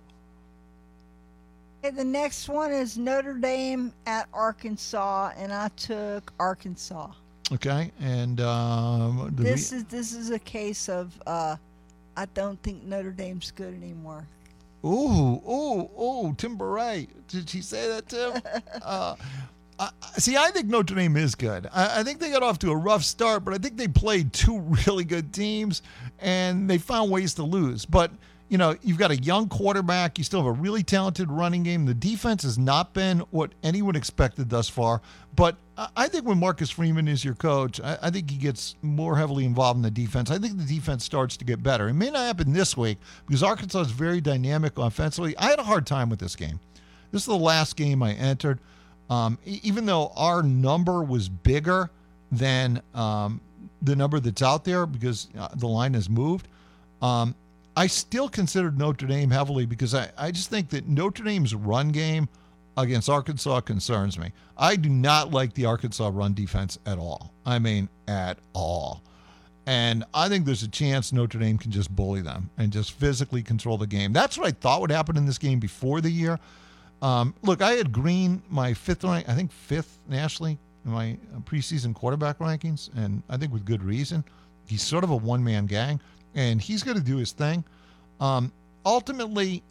Okay, the next one is Notre Dame at Arkansas, and I took Arkansas. Okay, and um, the This re- is this is a case of uh, I don't think Notre Dame's good anymore. ooh, ooh, ooh, Tim Beret. Did she say that, Tim? uh, I, see, I think Notre Dame is good. I, I think they got off to a rough start, but I think they played two really good teams, and they found ways to lose. But, you know, you've got a young quarterback. You still have a really talented running game. The defense has not been what anyone expected thus far. But I, I think when Marcus Freeman is your coach, I, I think he gets more heavily involved in the defense. I think the defense starts to get better. It may not happen this week because Arkansas is very dynamic offensively. I had a hard time with this game. This is the last game I entered. Um, even though our number was bigger than um, the number that's out there because uh, the line has moved. Um, I still considered Notre Dame heavily because I, I just think that Notre Dame's run game against Arkansas concerns me. I do not like the Arkansas run defense at all. I mean, at all. And I think there's a chance Notre Dame can just bully them and just physically control the game. That's what I thought would happen in this game before the year. Um, look, I had Green, my fifth rank, I think fifth nationally in my preseason quarterback rankings, and I think with good reason. He's sort of a one-man gang, and he's going to do his thing. Um, ultimately,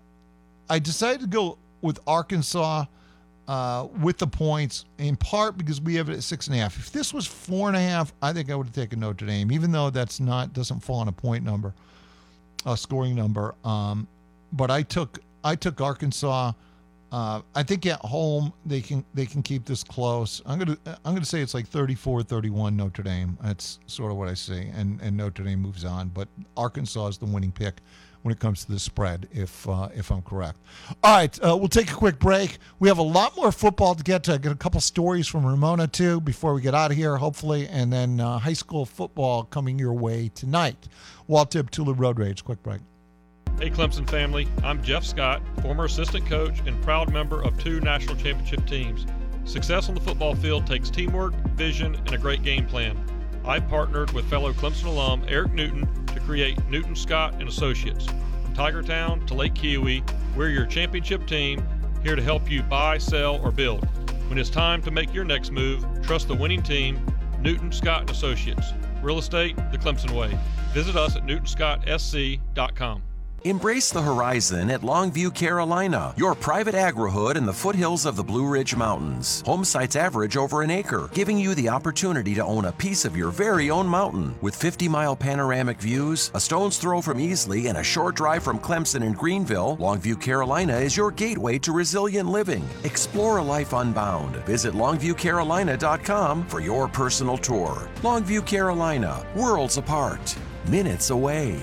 I decided to go with Arkansas uh, with the points, in part because we have it at six and a half. If this was four and a half, I think I would have taken Notre Dame, even though that's not doesn't fall on a point number, a scoring number. Um, but I took I took Arkansas. Uh, I think at home they can they can keep this close. I'm gonna I'm gonna say it's like thirty-four thirty-one Notre Dame. That's sort of what I see, and and Notre Dame moves on. But Arkansas is the winning pick when it comes to the spread, if uh, if I'm correct. All right, uh, we'll take a quick break. We have a lot more football to get to. I got a couple stories from Ramona too before we get out of here, hopefully, and then uh, high school football coming your way tonight. Walt Tip, Tula Road Rage. Quick break. Hey Clemson family, I'm Jeff Scott, former assistant coach and proud member of two national championship teams. Success on the football field takes teamwork, vision, and a great game plan. I partnered with fellow Clemson alum Eric Newton to create Newton Scott and Associates. From Tigertown to Lake Kiowee, we're your championship team, here to help you buy, sell, or build. When it's time to make your next move, trust the winning team, Newton Scott and Associates. Real estate the Clemson way. Visit us at newton scott s c dot com. Embrace the horizon at Longview, Carolina, your private agri-hood in the foothills of the Blue Ridge Mountains. Home sites average over an acre, giving you the opportunity to own a piece of your very own mountain. With fifty-mile panoramic views, a stone's throw from Easley, and a short drive from Clemson and Greenville, Longview, Carolina is your gateway to resilient living. Explore a life unbound. Visit longview carolina dot com for your personal tour. Longview, Carolina, worlds apart, minutes away.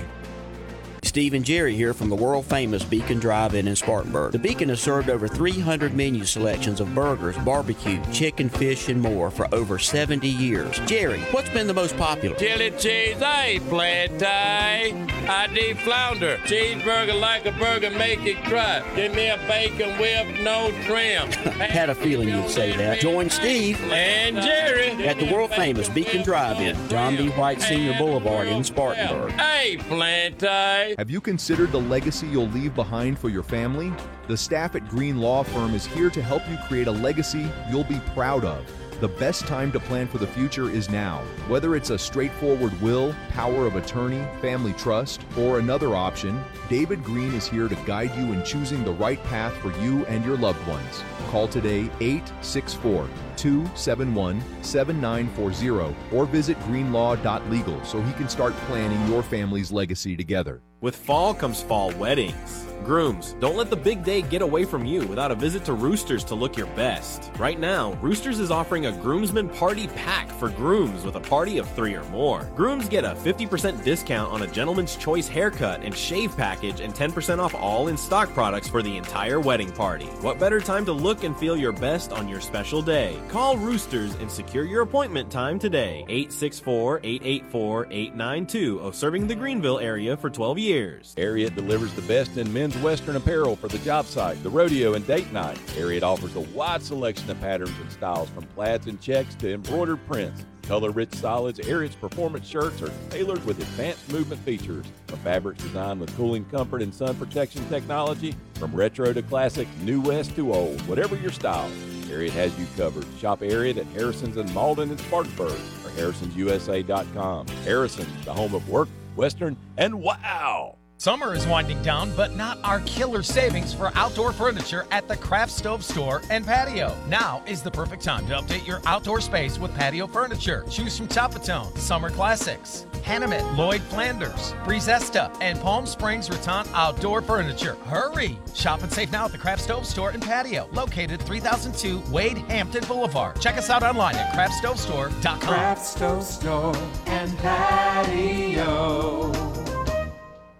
Steve and Jerry here from the world-famous Beacon Drive-In in Spartanburg. The Beacon has served over three hundred menu selections of burgers, barbecue, chicken, fish, and more for over seventy years. Jerry, what's been the most popular? Chili cheese, eggplant tie. I D flounder. Cheeseburger like a burger, make it cry. Give me a bacon whip, no trim. Had a feeling you'd say that. Join Steve and Jerry at the world-famous Beacon Drive-In, John B. White Senior Boulevard in Spartanburg. Eggplant tie. Have you considered the legacy you'll leave behind for your family? The staff at Green Law Firm is here to help you create a legacy you'll be proud of. The best time to plan for the future is now. Whether it's a straightforward will, power of attorney, family trust, or another option, David Green is here to guide you in choosing the right path for you and your loved ones. Call today eight six four, two seven one, seven nine four zero or visit greenlaw dot legal so he can start planning your family's legacy together. With fall comes fall weddings. Grooms, don't let the big day get away from you without a visit to Roosters to look your best. Right now, Roosters is offering a groomsman party pack for grooms with a party of three or more. Grooms get a fifty percent discount on a gentleman's choice haircut and shave package and ten percent off all in-stock products for the entire wedding party. What better time to look and feel your best on your special day? Call Roosters and secure your appointment time today. eight six four, eight eight four, eight nine two, of serving the Greenville area for twelve years. Ariat delivers the best in men's Western apparel for the job site, the rodeo, and date night. Ariat offers a wide selection of patterns and styles from plaids and checks to embroidered prints. Color-rich solids, Ariat's performance shirts are tailored with advanced movement features. From fabrics designed with cooling comfort and sun protection technology, from retro to classic, new west to old, whatever your style, Ariat has you covered. Shop Ariat at Harrison's in Malden and Spartanburg or harrisons u s a dot com. Harrison's, the home of work, Western, and wow! Summer is winding down, but not our killer savings for outdoor furniture at the Craft Stove Store and Patio. Now is the perfect time to update your outdoor space with patio furniture. Choose from Chapatone, Summer Classics, Hanneman, Lloyd Flanders, Brizesta, and Palm Springs Rattan Outdoor Furniture. Hurry! Shop and save now at the Craft Stove Store and Patio, located three thousand two Wade Hampton Boulevard. Check us out online at craft stove store dot com. Craft Stove Store and Patio.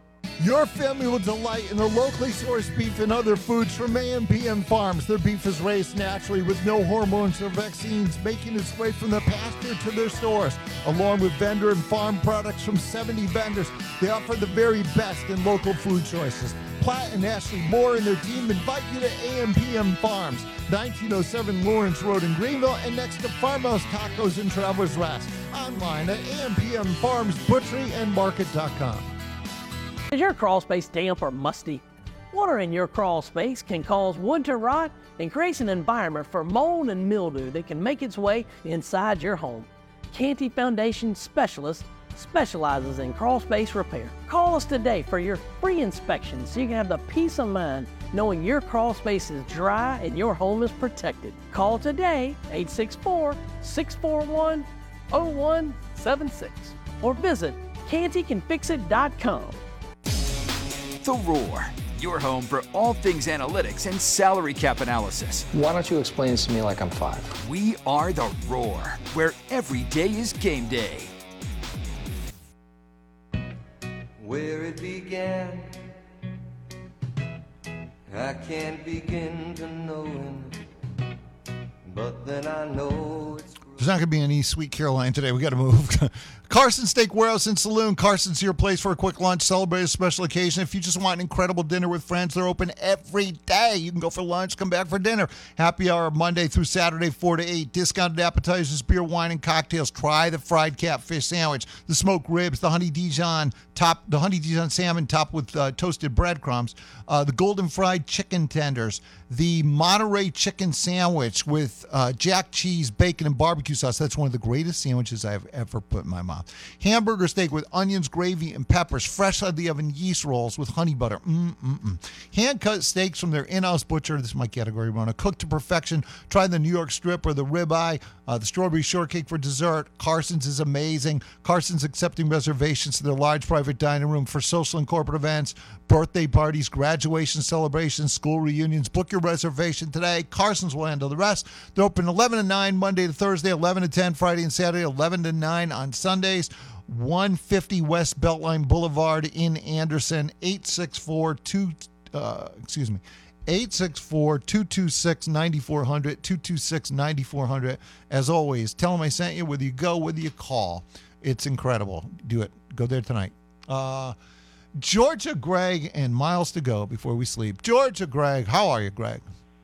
Your family will delight in their locally sourced beef and other foods from A M P M Farms. Their beef is raised naturally with no hormones or vaccines, making its way from the pasture to their stores. Along with vendor and farm products from seventy vendors, they offer the very best in local food choices. Platt and Ashley Moore and their team invite you to A M P M Farms, nineteen oh seven Lawrence Road in Greenville, and next to Farmhouse Tacos and Travelers Rest. Online at A M P M Farms Butchery and Market dot com. Is your crawl space damp or musty? Water in your crawl space can cause wood to rot and creates an environment for mold and mildew that can make its way inside your home. Canty Foundation Specialist specializes in crawl space repair. Call us today for your free inspection so you can have the peace of mind knowing your crawl space is dry and your home is protected. Call today, eight six four, six four one, oh one seven six, or visit canty can fix it dot com. The Roar, your home for all things analytics and salary cap analysis. Why don't you explain this to me like I'm five? We are The Roar, where every day is game day. Where it began, I can't begin to know it, but then I know it's There's not going to be any Sweet Caroline today. We got to move. Carson Steak Warehouse and Saloon. Carson's your place for a quick lunch, celebrate a special occasion. If you just want an incredible dinner with friends, they're open every day. You can go for lunch, come back for dinner. Happy hour Monday through Saturday, four to eight. Discounted appetizers, beer, wine, and cocktails. Try the fried catfish sandwich, the smoked ribs, the honey Dijon top, the honey Dijon salmon topped with uh, toasted breadcrumbs, uh, the golden fried chicken tenders, the Monterey chicken sandwich with uh, jack cheese, bacon, and barbecue sauce. That's one of the greatest sandwiches I've ever put in my mouth. Hamburger steak with onions, gravy, and peppers. Fresh out of the oven yeast rolls with honey butter. Mm-mm-mm. Hand-cut steaks from their in-house butcher. This is my category, Rona. Cooked to perfection. Try the New York strip or the ribeye. Uh, the strawberry shortcake for dessert. Carson's is amazing. Carson's accepting reservations to their large private dining room for social and corporate events, birthday parties, graduation celebrations, school reunions. Book your reservation today. Carson's will handle the rest. They're open eleven to nine Monday to Thursday, eleven to ten Friday and Saturday, eleven to nine on Sundays. one fifty West Beltline Boulevard in Anderson. eight six four two uh, excuse me. eight six four, two two six, nine four zero zero, two two six, nine four zero zero. As always, tell them I sent you, whether you go, whether you call. It's incredible. Do it. Go there tonight. Uh, Georgia, Greg, and miles to go before we sleep. Georgia, Greg, how are you, Greg?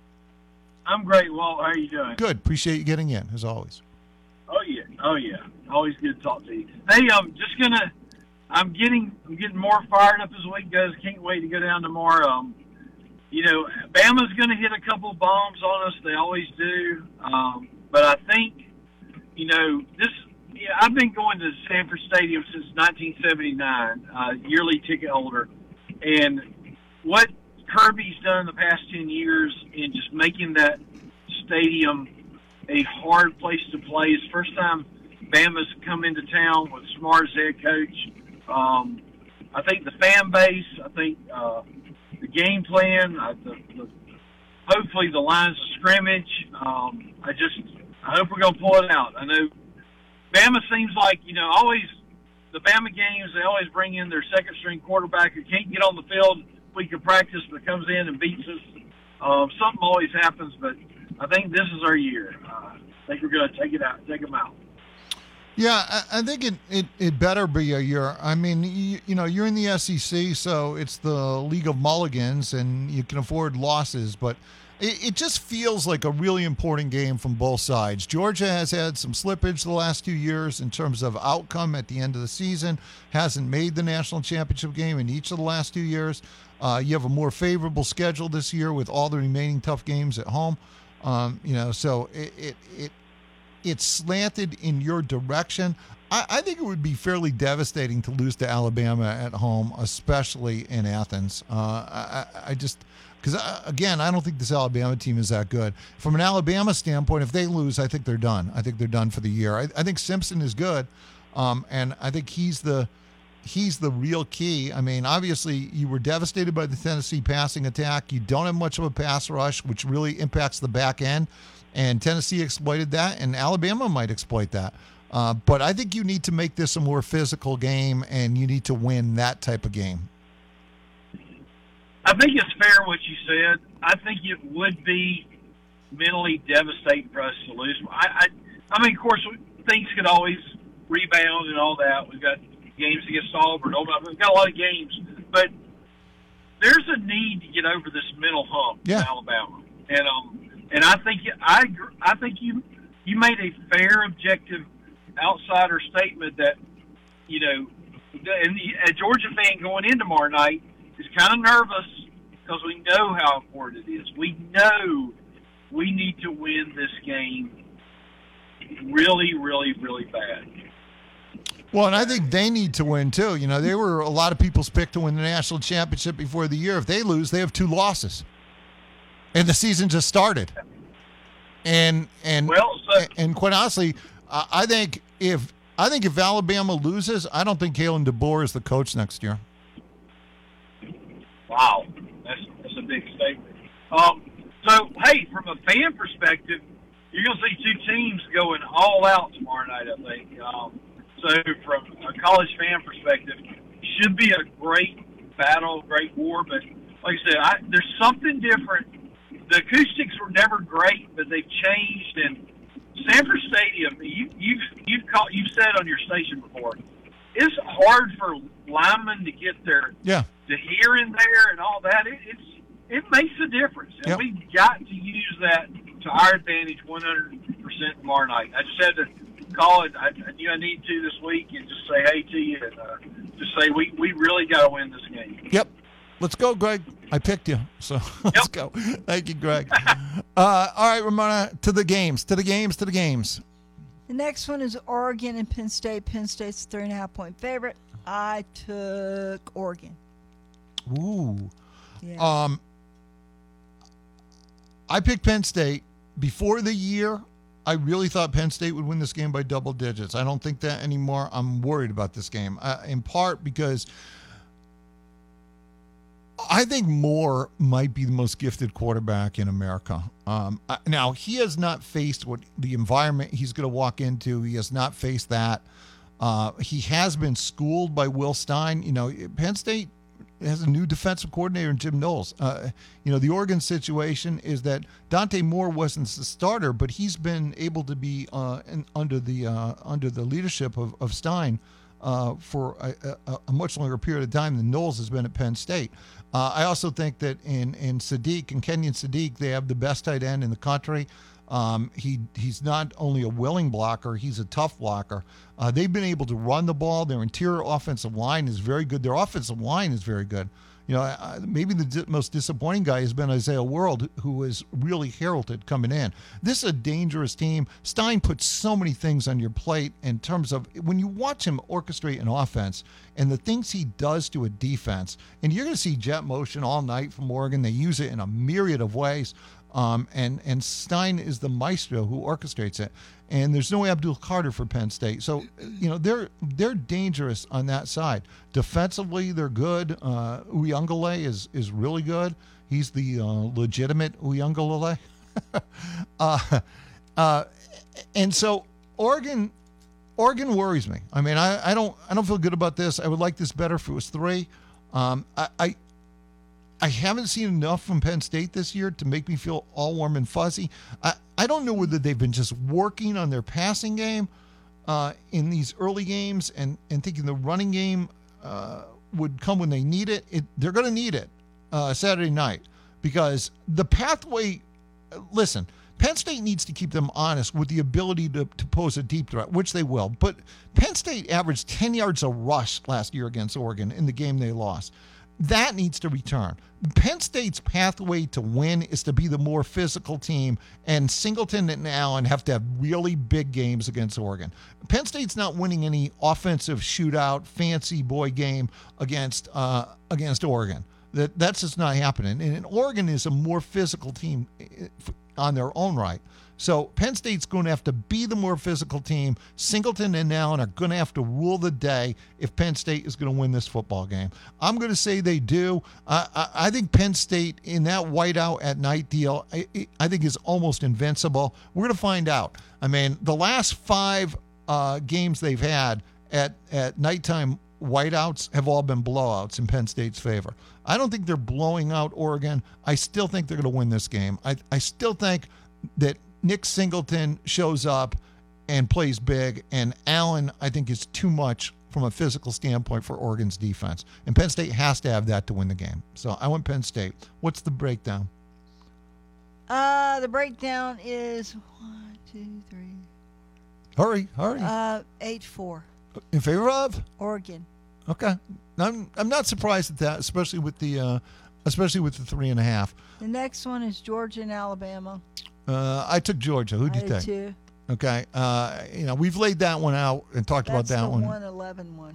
I'm great, Walt. How are you doing? Good. Appreciate you getting in, as always. Oh, yeah. Oh, yeah. Always good to talk to you. Hey, I'm just going to, I'm getting I'm getting more fired up as the week goes. Can't wait to go down tomorrow. Um, you know, Bama's going to hit a couple bombs on us. They always do. Um, but I think, you know, this, yeah, I've been going to Sanford Stadium since nineteen seventy-nine, uh, yearly ticket holder. And what Kirby's done in the past ten years in just making that stadium a hard place to play. It's the first time Bama's come into town with smart as head coach. Um, I think the fan base, I think uh, the game plan, uh, the, the, hopefully the lines of scrimmage. Um, I just, I hope we're going to pull it out. I know Bama seems like, you know, always the Bama games, they always bring in their second string quarterback who can't get on the field. We can practice, but comes in and beats us. Um, something always happens, but I think this is our year. Uh, I think we're going to take it out, take them out. Yeah, I, I think it, it, it better be a year. I mean, you, you know, you're in the S E C, so it's the League of Mulligans, and you can afford losses, but it, it just feels like a really important game from both sides. Georgia has had some slippage the last two years in terms of outcome at the end of the season, hasn't made the national championship game in each of the last two years. Uh, you have a more favorable schedule this year with all the remaining tough games at home. Um, you know, so it, it, it it's slanted in your direction. I, I think it would be fairly devastating to lose to Alabama at home, especially in Athens. Uh, I, I just because, again, I don't think this Alabama team is that good. From an Alabama standpoint, if they lose, I think they're done. I think they're done for the year. I, I think Simpson is good, um, and I think he's the he's the real key. I mean, obviously, you were devastated by the Tennessee passing attack. You don't have much of a pass rush, which really impacts the back end. And Tennessee exploited that, and Alabama might exploit that. Uh, but I think you need to make this a more physical game, and you need to win that type of game. I think it's fair what you said. I think it would be mentally devastating for us to lose. I, I, I mean, of course, things could always rebound and all that. We've got games against Auburn. We've got a lot of games, but there's a need to get over this mental hump yeah. in Alabama, and um, and I think I agree, I think you you made a fair, objective outsider statement that you know, and the, a Georgia fan going in tomorrow night is kind of nervous because we know how important it is. We know we need to win this game really, really, really bad. Well, and I think they need to win, too. You know, they were a lot of people's pick to win the national championship before the year. If they lose, they have two losses. And the season just started. And and well, so, and quite honestly, I I think if I think if Alabama loses, I don't think Kalen DeBoer is the coach next year. Wow, that's that's a big statement. Um, so hey, from a fan perspective, you're going to see two teams going all out tomorrow night, I think. Um, so from a college fan perspective, should be a great battle, great war. But like I said, I, there's something different. The acoustics were never great, but they've changed. And Sanford Stadium, you, you've you've called, you've said on your station before, it's hard for linemen to get their yeah. to hear in there and all that. It, it's it makes a difference, and yep. we've got to use that to our advantage one hundred percent tomorrow night. I just had to call it. I, I knew I need to this week and just say hey to you and uh, just say we, we really got to win this game. Yep. Let's go, Greg. I picked you, so let's yep. go. Thank you, Greg. uh, all right, Ramona, to the games, to the games, to the games. The next one is Oregon and Penn State. Penn State's three and a half point favorite. I took Oregon. Ooh. Yeah. Um, I picked Penn State. Before the year, I really thought Penn State would win this game by double digits. I don't think that anymore. I'm worried about this game, uh, in part because I think Moore might be the most gifted quarterback in America. Um, now, he has not faced what the environment he's going to walk into. He has not faced that. Uh, he has been schooled by Will Stein. You know, Penn State has a new defensive coordinator in Jim Knowles. Uh, you know, the Oregon situation is that Dante Moore wasn't the starter, but he's been able to be uh, in, under the uh, under the leadership of, of Stein uh, for a, a, a much longer period of time than Knowles has been at Penn State. Uh, I also think that in in Sadiq and Kenyon Sadiq, they have the best tight end in the country. Um, he he's not only a willing blocker, he's a tough blocker. Uh, they've been able to run the ball. Their interior offensive line is very good. Their offensive line is very good. You know, uh, maybe the di- most disappointing guy has been Isaiah World, who was really heralded coming in. This is a dangerous team. Stein puts so many things on your plate in terms of when you watch him orchestrate an offense and the things he does to a defense. And you're going to see jet motion all night from Oregon. They use it in a myriad of ways. Um, and, and Stein is the maestro who orchestrates it. And there's no Abdul Carter for Penn State. So, you know, they're they're dangerous on that side. Defensively, they're good. Uh, Uyunglele is, is really good. He's the uh, legitimate Uyunglele. uh, uh, and so Oregon Oregon worries me. I mean, I, I don't I don't feel good about this. I would like this better if it was three. Um, I, I I haven't seen enough from Penn State this year to make me feel all warm and fuzzy. I, I don't know whether they've been just working on their passing game uh, in these early games and, and thinking the running game uh, would come when they need it. it they're going to need it uh, Saturday night because the pathway, listen, Penn State needs to keep them honest with the ability to, to pose a deep threat, which they will. But Penn State averaged ten yards a rush last year against Oregon in the game they lost. That needs to return. Penn State's pathway to win is to be the more physical team, and Singleton and Allen have to have really big games against Oregon. Penn State's not winning any offensive shootout, fancy boy game against uh, against Oregon. That that's just not happening. And Oregon is a more physical team on their own right. So Penn State's going to have to be the more physical team. Singleton and Allen are going to have to rule the day if Penn State is going to win this football game. I'm going to say they do. I, I, I think Penn State in that whiteout at night deal, I, I think is almost invincible. We're going to find out. I mean, the last five uh, games they've had at, at nighttime whiteouts have all been blowouts in Penn State's favor. I don't think they're blowing out Oregon. I still think they're going to win this game. I, I still think that Nick Singleton shows up and plays big, and Allen, I think, is too much from a physical standpoint for Oregon's defense. And Penn State has to have that to win the game. So I went Penn State. What's the breakdown? Uh, the breakdown is one, two, three. Hurry, hurry. Uh, eight four. In favor of Oregon. Okay, I'm I'm not surprised at that, especially with the uh, especially with the three and a half. The next one is Georgia and Alabama. Uh, I took Georgia. Who'd you I did take? too. Okay, uh, you know we've laid that one out and talked That's about that the one. one eleven one.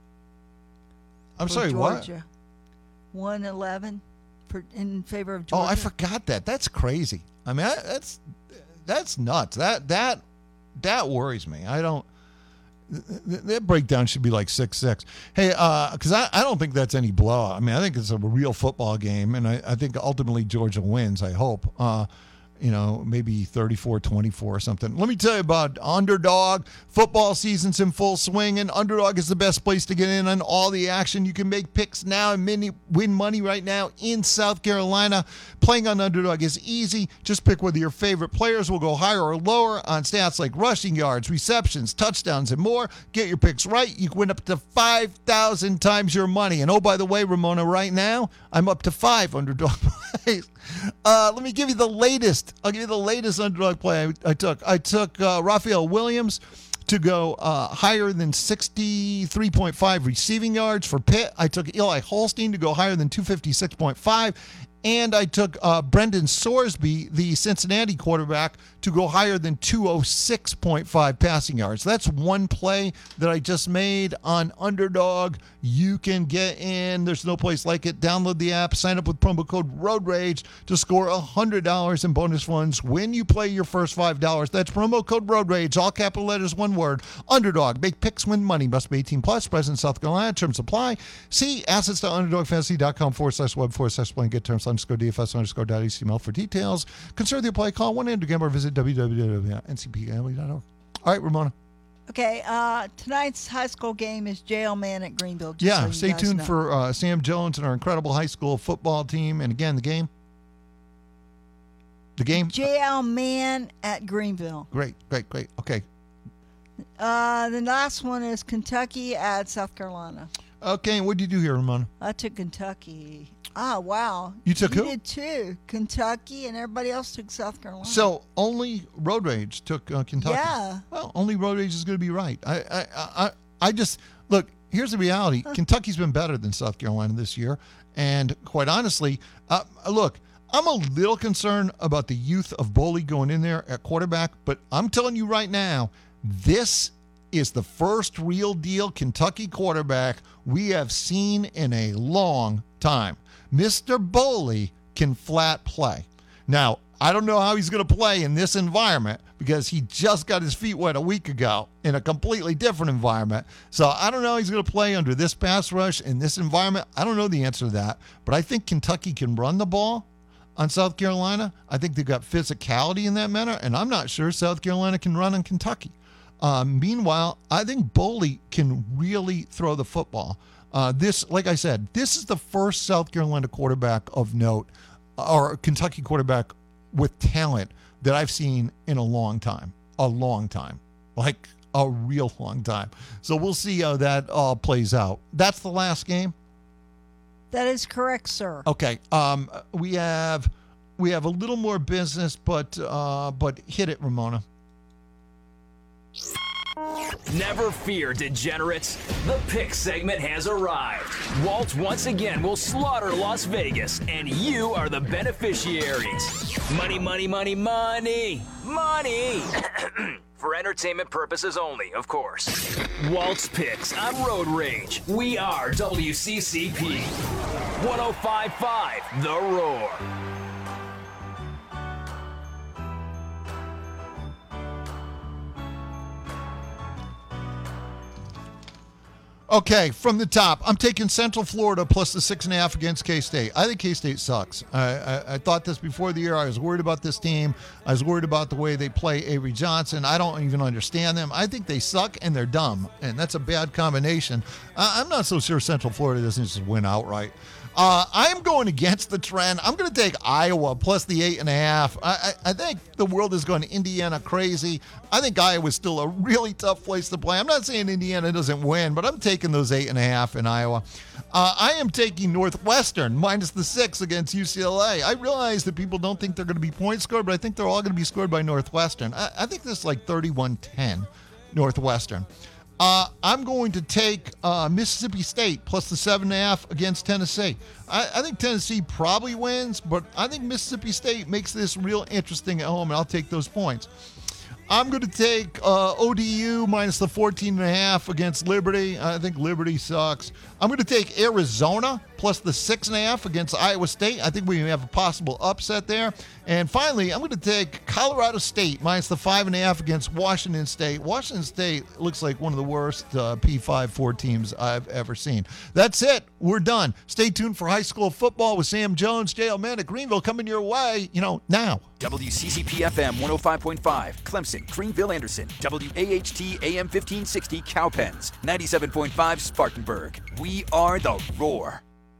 I'm for sorry, what? Georgia. one eleven for in favor of Georgia. Oh, I forgot that. That's crazy. I mean, I, that's that's nuts. That that that worries me. I don't. th- That breakdown should be like six six. Hey, because I, I don't think that's any blowout. I mean, I think it's a real football game, and I, I think ultimately Georgia wins, I hope. Uh, you know, maybe thirty-four twenty-four or something. Let me tell you about Underdog. Football season's in full swing, and Underdog is the best place to get in on all the action. You can make picks now and many, win money right now in South Carolina. Playing on Underdog is easy. Just pick whether your favorite players will go higher or lower on stats like rushing yards, receptions, touchdowns, and more. Get your picks right. You can win up to five thousand times your money. And oh, by the way, Ramona, right now, I'm up to five Underdog plays. Uh, let me give you the latest. I'll give you the latest Underdog play I, I took. I took uh, Raphael Williams to go uh, higher than sixty-three point five receiving yards for Pitt. I took Eli Holstein to go higher than two fifty-six point five. And I took uh, Brendan Sorsby, the Cincinnati quarterback, to go higher than two oh six point five passing yards. That's one play that I just made on Underdog. You can get in. There's no place like it. Download the app. Sign up with promo code Road Rage to score one hundred dollars in bonus funds when you play your first five dollars. That's promo code Road Rage. All capital letters, one word. Underdog. Make picks, win money. Must be eighteen plus. Present in South Carolina. Terms apply. See assets.underdogfantasy.com forward slash web forward slash play. Get terms underscore D F S underscore dot H T M L for details. Consider the apply. Call one eight hundred gambler or visit w w w dot n c p gambling dot org. All right, Ramona. Okay, uh, tonight's high school game is J L Man at Greenville. just Yeah, so you stay guys tuned know. for uh, Sam Jones and our incredible high school football team. And again, the game. The game. J L Man at Greenville. Great, great, great. Okay. Uh, the last one is Kentucky at South Carolina. Okay, and what did you do here, Ramona? I took Kentucky. Ah, wow. You took you who? did too. Kentucky, and everybody else took South Carolina. So only Road Rage took uh, Kentucky. Yeah. Well, only Road Rage is going to be right. I, I, I, I just look. Here's the reality. Kentucky's been better than South Carolina this year, and quite honestly, uh, look, I'm a little concerned about the youth of Boley going in there at quarterback. But I'm telling you right now, this is the first real deal Kentucky quarterback we have seen in a long time. Mister Boley can flat play. Now, I don't know how he's going to play in this environment because he just got his feet wet a week ago in a completely different environment. So I don't know how he's going to play under this pass rush in this environment. I don't know the answer to that. But I think Kentucky can run the ball on South Carolina. I think they've got physicality in that manner, and I'm not sure South Carolina can run on Kentucky. Um, meanwhile, I think Boley can really throw the football. Uh, this, like I said, this is the first South Carolina quarterback of note, or Kentucky quarterback with talent that I've seen in a long time, a long time, like a real long time. So we'll see how that all plays out. That's the last game. That is correct, sir. Okay. Um, we have we have a little more business, but uh, but hit it, Ramona. Never fear, degenerates. The pick segment has arrived. Walt once again will slaughter Las Vegas, and you are the beneficiaries. Money, money, money, money, money. For entertainment purposes only, of course. Walt's Picks on Road Rage. We are W C C P. one oh five point five The Roar. Okay, from the top, I'm taking Central Florida plus the six and a half against K-State. I think K-State sucks. I, I, I thought this before the year. I was worried about this team. I was worried about the way they play Avery Johnson. I don't even understand them. I think they suck and they're dumb, and that's a bad combination. Uh, I'm not so sure Central Florida doesn't just win outright. Uh, I am going against the trend. I'm going to take Iowa plus the eight and a half. I, I, I think the world is going Indiana crazy. I think Iowa's still a really tough place to play. I'm not saying Indiana doesn't win, but I'm taking those eight and a half in Iowa. Uh, I am taking Northwestern minus the six against U C L A. I realize that people don't think they're going to be point scored, but I think they're all going to be scored by Northwestern. I, I think this is like thirty-one ten Northwestern. Uh, I'm going to take uh, Mississippi State plus the seven and a half against Tennessee. I, I think Tennessee probably wins, but I think Mississippi State makes this real interesting at home, and I'll take those points. I'm going to take uh, O D U minus the fourteen and a half against Liberty. I think Liberty sucks. I'm going to take Arizona plus the six and a half against Iowa State. I think we have a possible upset there. And finally, I'm going to take Colorado State minus the five and a half against Washington State. Washington State looks like one of the worst uh, P five four teams I've ever seen. That's it. We're done. Stay tuned for high school football with Sam Jones, J L Man at Greenville coming your way, you know, now. W C C P F M one oh five point five, Clemson, Greenville, Anderson. W A H T A M fifteen sixty, Cowpens. ninety-seven point five, Spartanburg. We are the Roar.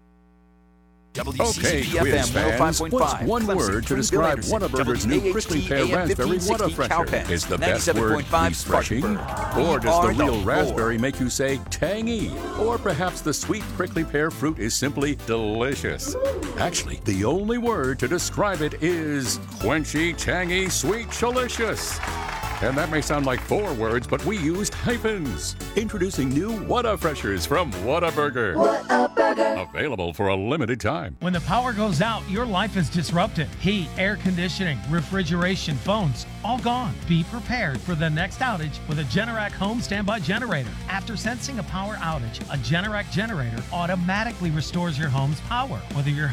W C C P F M one oh five point five. What's one word to describe Whataburger's new prickly pear raspberry Whatafresher? Is the best word refreshing? Or does the real raspberry make you say tangy? Or perhaps the sweet prickly pear fruit is simply delicious? Actually, the only word to describe it is quenchy, tangy, sweet, delicious. And that may sound like four words, but we used hyphens. Introducing new Whatafreshers from Whataburger. Whataburger. Available for a limited time. When the power goes out, your life is disrupted. Heat, air conditioning, refrigeration, phones, all gone. Be prepared for the next outage with a Generac home standby generator. After sensing a power outage, a Generac generator automatically restores your home's power. Whether you're